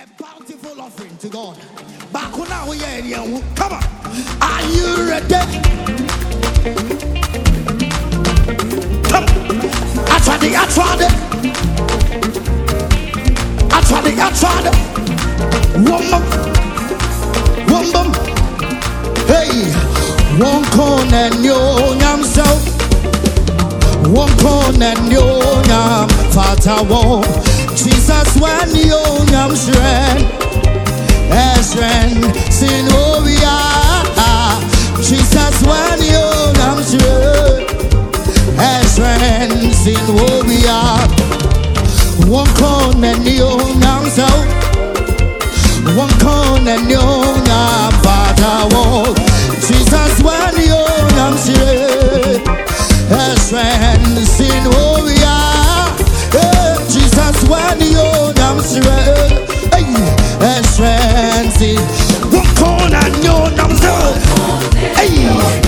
bountiful offering to God. Come on. Are you ready? Come on. I tried it. One bum. Hey, one corner and yo nyam so. One corner and yo nyam fata wo. Jesus when yo nyam shren. Eshren sin ovia. Jesus when yo nyam shren. Eshren sin ovia. One corner and yo nyam so. One corner and yo nyam fata wo. Jesus when yo nyam shren. Eshren sin ovia. Jesus when yo nyam shren. Eshren sin. One corner and yo nyam shren. Hey.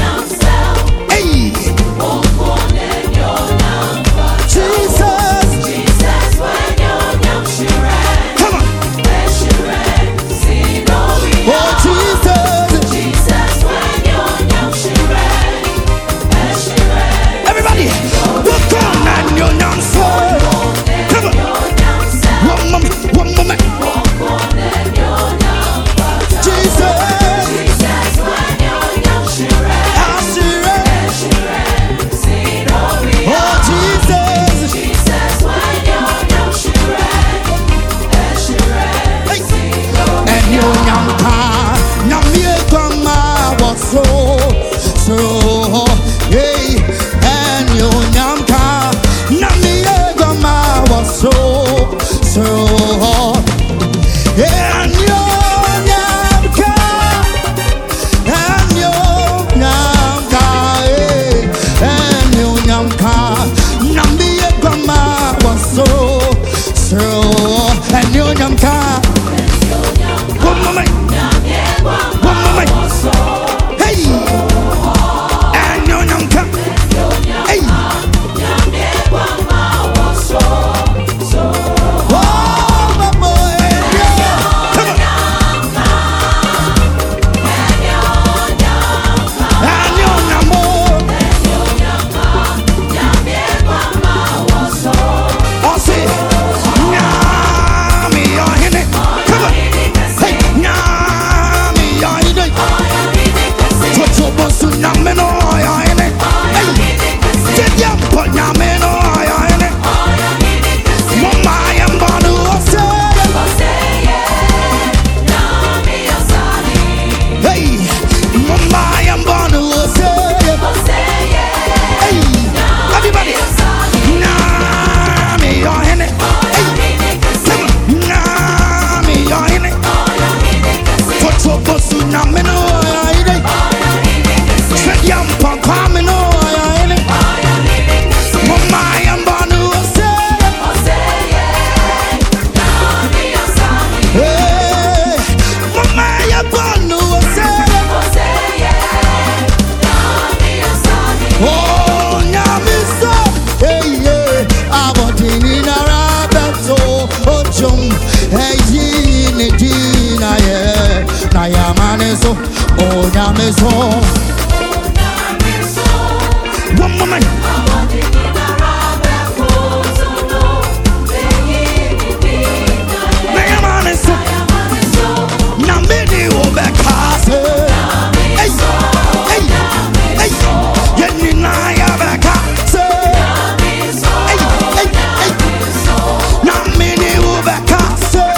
One moment.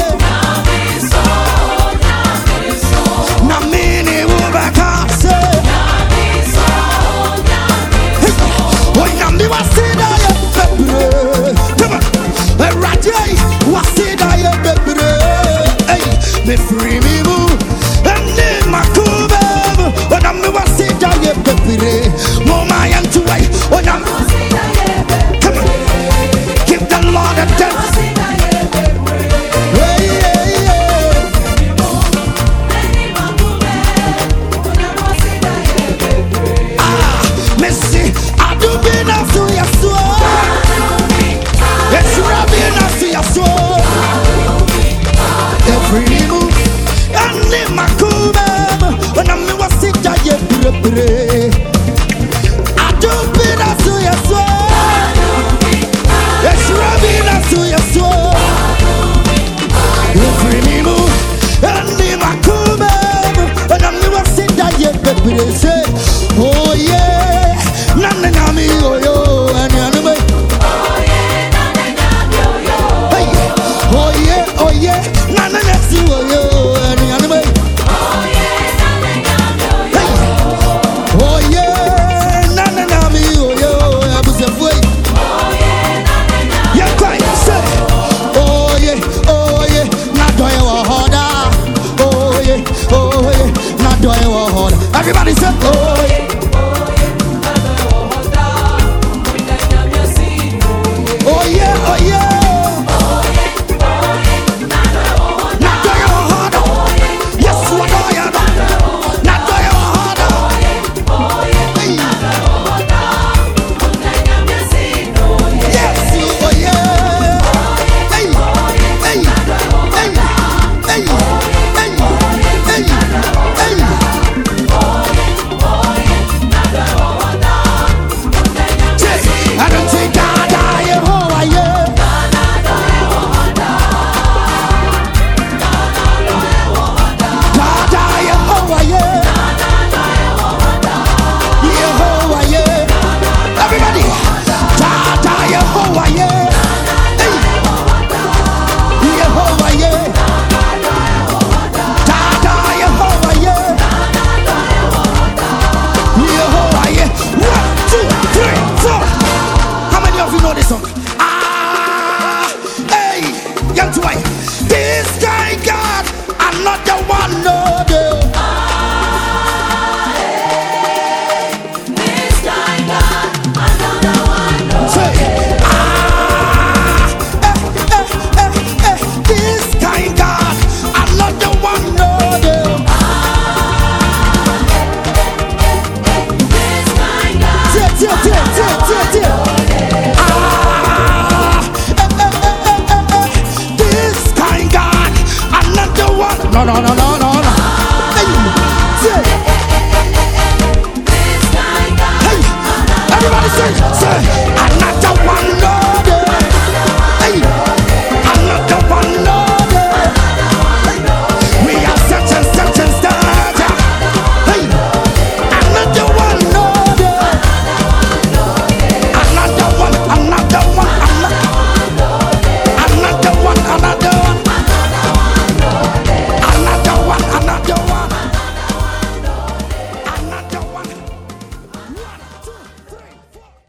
Say every move. And in my cool when I'm in was sick, I get pray. I do be that to your soul. Yes, Rabbi, that's to your soul. Every move. And in my cool when I'm in was sick, I get pray. Oh yeah, nana nami oh yo, and anime. Oh yeah, nana nasi oh yo, and anime. Oh yeah, nana nami oh yo, abuse foi. Yeah, quite say. Oh yeah, not do you harder. Oh yeah, not do you harder. Everybody say oh yeah. Oh yeah, oh yeah. Not do you harder. Yes, what do you do? Not do you harder. Yes, oh yeah. Hey, hey, hey, hey, hey, hey, hey. I don't think this guy God, I'm not the one, no, no. This guy God, I'm not the one, no. Say, this guy God, I'm not the one, no, no. This guy God, no, no, no, no.